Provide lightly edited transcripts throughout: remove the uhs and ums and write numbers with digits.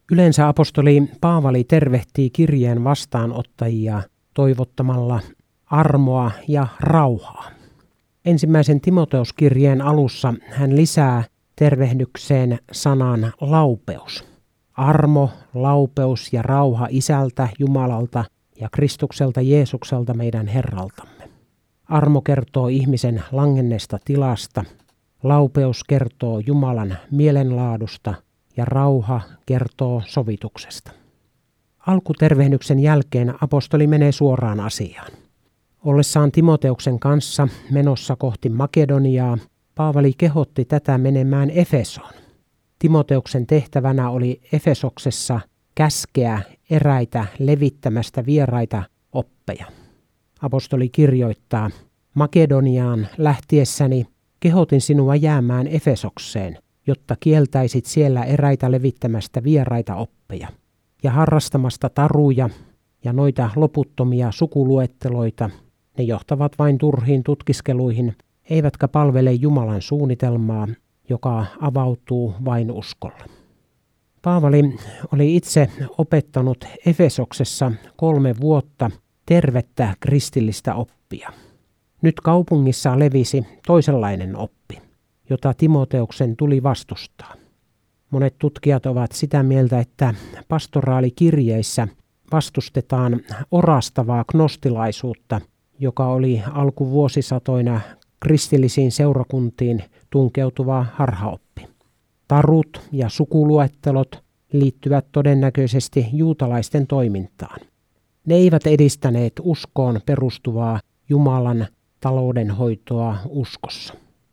Yleensä apostoli Paavali tervehtii kirjeen vastaanottajia toivottamalla armoa ja rauhaa. Ensimmäisen Timoteuskirjeen alussa hän lisää tervehdykseen sanan laupeus. Armo, laupeus ja rauha Isältä, Jumalalta ja Kristukselta Jeesukselta meidän Herraltamme. Armo kertoo ihmisen langenneesta tilasta, laupeus kertoo Jumalan mielenlaadusta ja rauha kertoo sovituksesta. Alkutervehdyksen jälkeen apostoli menee suoraan asiaan. Ollessaan Timoteuksen kanssa menossa kohti Makedoniaa, Paavali kehotti tätä menemään Efesoon. Timoteuksen tehtävänä oli Efesoksessa käskeä eräitä levittämästä vieraita oppeja. Apostoli kirjoittaa, Makedoniaan lähtiessäni kehotin sinua jäämään Efesokseen, jotta kieltäisit siellä eräitä levittämästä vieraita oppeja ja harrastamasta taruja ja noita loputtomia sukuluetteloita. Ne johtavat vain turhiin tutkiskeluihin, eivätkä palvele Jumalan suunnitelmaa, joka avautuu vain uskolla. Paavali oli itse opettanut Efesoksessa 3 vuotta tervettä kristillistä oppia. Nyt kaupungissa levisi toisenlainen oppi, jota Timoteuksen tuli vastustaa. Monet tutkijat ovat sitä mieltä, että pastoraalikirjeissä vastustetaan orastavaa gnostilaisuutta, joka oli alkuvuosisatoina kristillisiin seurakuntiin tunkeutuva harhaoppi. Tarut ja sukuluettelot liittyvät todennäköisesti juutalaisten toimintaan. Ne eivät edistäneet uskoon perustuvaa Jumalan taloudenhoitoa uskossa.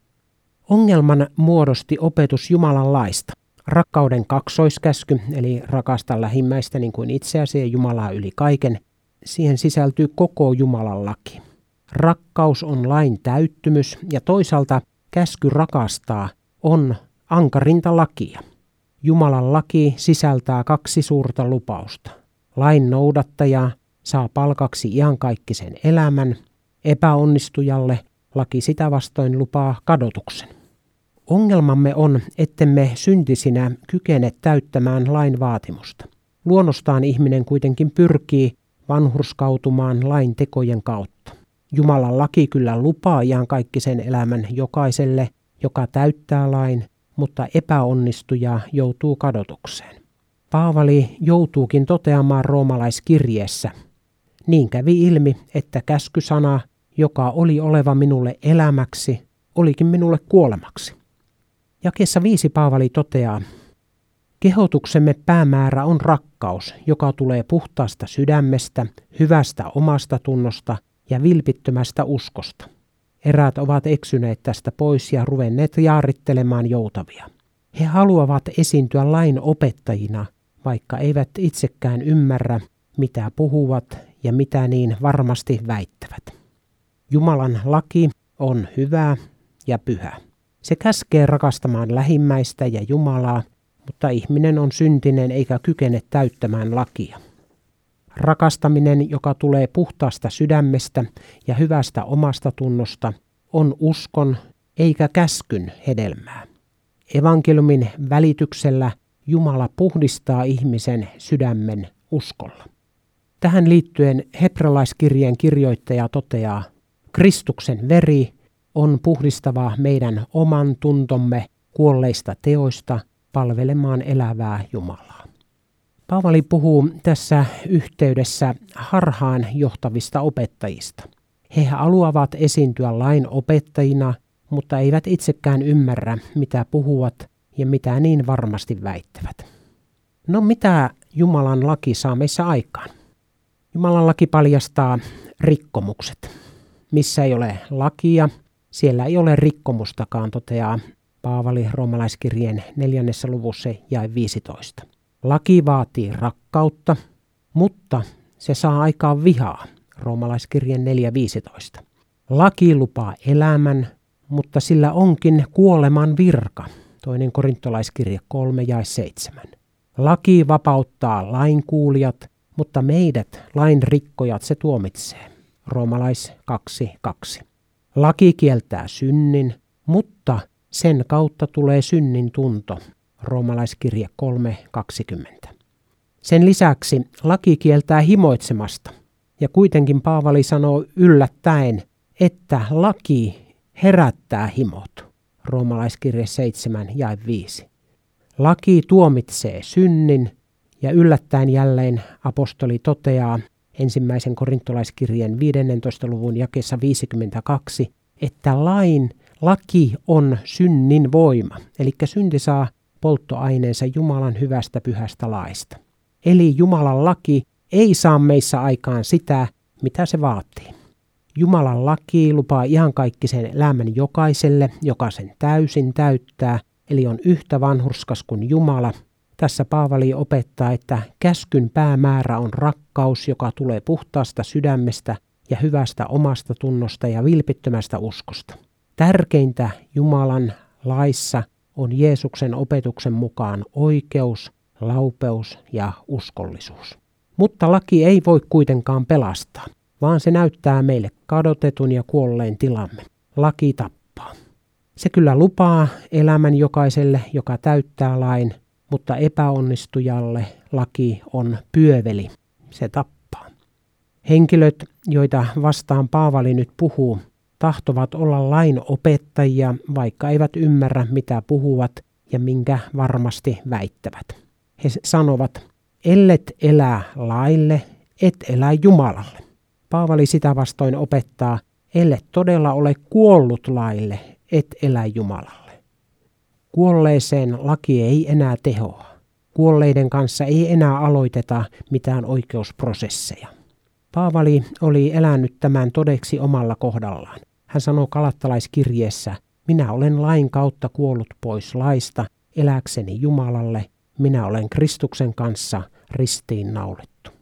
Ongelman muodosti opetus Jumalan laista. Rakkauden kaksoiskäsky, eli rakasta lähimmäistä niin kuin itseäsi ja Jumalaa yli kaiken, siihen sisältyy koko Jumalan laki. Rakkaus on lain täyttymys ja toisaalta käsky rakastaa on ankarinta lakia. Jumalan laki sisältää 2 suurta lupausta. Lain noudattaja saa palkaksi iankaikkisen elämän, epäonnistujalle laki sitä vastoin lupaa kadotuksen. Ongelmamme on, ettemme syntisinä kykene täyttämään lain vaatimusta. Luonnostaan ihminen kuitenkin pyrkii vanhurskautumaan lain tekojen kautta. Jumalan laki kyllä lupaa iankaikkisen elämän jokaiselle, joka täyttää lain, mutta epäonnistuja joutuu kadotukseen. Paavali joutuukin toteamaan roomalaiskirjeessä. Niin kävi ilmi, että käskysana, joka oli oleva minulle elämäksi, olikin minulle kuolemaksi. Jakeessa 5 Paavali toteaa, kehotuksemme päämäärä on rakkaus, joka tulee puhtaasta sydämestä, hyvästä omasta tunnosta ja vilpittömästä uskosta. Eräät ovat eksyneet tästä pois ja ruvenneet jaarittelemaan joutavia. He haluavat esiintyä lain opettajina, vaikka eivät itsekään ymmärrä, mitä puhuvat ja mitä niin varmasti väittävät. Jumalan laki on hyvä ja pyhä. Se käskee rakastamaan lähimmäistä ja Jumalaa, mutta ihminen on syntinen eikä kykene täyttämään lakia. Rakastaminen, joka tulee puhtaasta sydämestä ja hyvästä omasta tunnosta, on uskon eikä käskyn hedelmää. Evankeliumin välityksellä Jumala puhdistaa ihmisen sydämen uskolla. Tähän liittyen hebrealaiskirjeen kirjoittaja toteaa, Kristuksen veri on puhdistava meidän oman tuntomme kuolleista teoista palvelemaan elävää Jumalaa. Paavali puhuu tässä yhteydessä harhaan johtavista opettajista. He haluavat esiintyä lain opettajina, mutta eivät itsekään ymmärrä, mitä puhuvat ja mitä niin varmasti väittävät. No mitä Jumalan laki saa meissä aikaan? Jumalan laki paljastaa rikkomukset. Missä ei ole lakia, siellä ei ole rikkomustakaan, toteaa Paavali roomalaiskirjeen 4. luvussa jae 15. Laki vaatii rakkautta, mutta se saa aikaan vihaa, roomalaiskirjeen 4.15. Laki lupaa elämän, mutta sillä onkin kuoleman virka, 2. korintolaiskirje 3 jae 7. Laki vapauttaa lainkuulijat, mutta meidät lain rikkojat se tuomitsee, roomalais 2.2. Laki kieltää synnin, mutta sen kautta tulee synnin tunto, roomalaiskirje 3.20. Sen lisäksi laki kieltää himoitsemasta. Ja kuitenkin Paavali sanoo yllättäen, että laki herättää himot. Roomalaiskirje 7 jae 5. Laki tuomitsee synnin ja yllättäen jälleen apostoli toteaa ensimmäisen korintolaiskirjeen 15. luvun jakeessa 52, että laki on synnin voima. Eli synti saa polttoaineensa Jumalan hyvästä pyhästä laista. Eli Jumalan laki ei saa meissä aikaan sitä, mitä se vaatii. Jumalan laki lupaa iankaikkisen elämän jokaiselle, joka sen täysin täyttää, eli on yhtä vanhurskas kuin Jumala. Tässä Paavali opettaa, että käskyn päämäärä on rakkaus, joka tulee puhtaasta sydämestä ja hyvästä omasta tunnosta ja vilpittömästä uskosta. Tärkeintä Jumalan laissa on Jeesuksen opetuksen mukaan oikeus, laupeus ja uskollisuus. Mutta laki ei voi kuitenkaan pelastaa, vaan se näyttää meille kadotetun ja kuolleen tilamme. Laki tappaa. Se kyllä lupaa elämän jokaiselle, joka täyttää lain, mutta epäonnistujalle laki on pyöveli. Se tappaa. Henkilöt, joita vastaan Paavali nyt puhuu, tahtovat olla lain opettajia, vaikka eivät ymmärrä, mitä puhuvat ja minkä varmasti väittävät. He sanovat, ellet elää laille, et elää Jumalalle. Paavali sitä vastoin opettaa, ellet todella ole kuollut laille, et elää Jumalalle. Kuolleeseen laki ei enää tehoa. Kuolleiden kanssa ei enää aloiteta mitään oikeusprosesseja. Paavali oli elänyt tämän todeksi omalla kohdallaan. Hän sanoo Galattalaiskirjeessä, minä olen lain kautta kuollut pois laista, eläkseni Jumalalle, minä olen Kristuksen kanssa ristiin naulittu.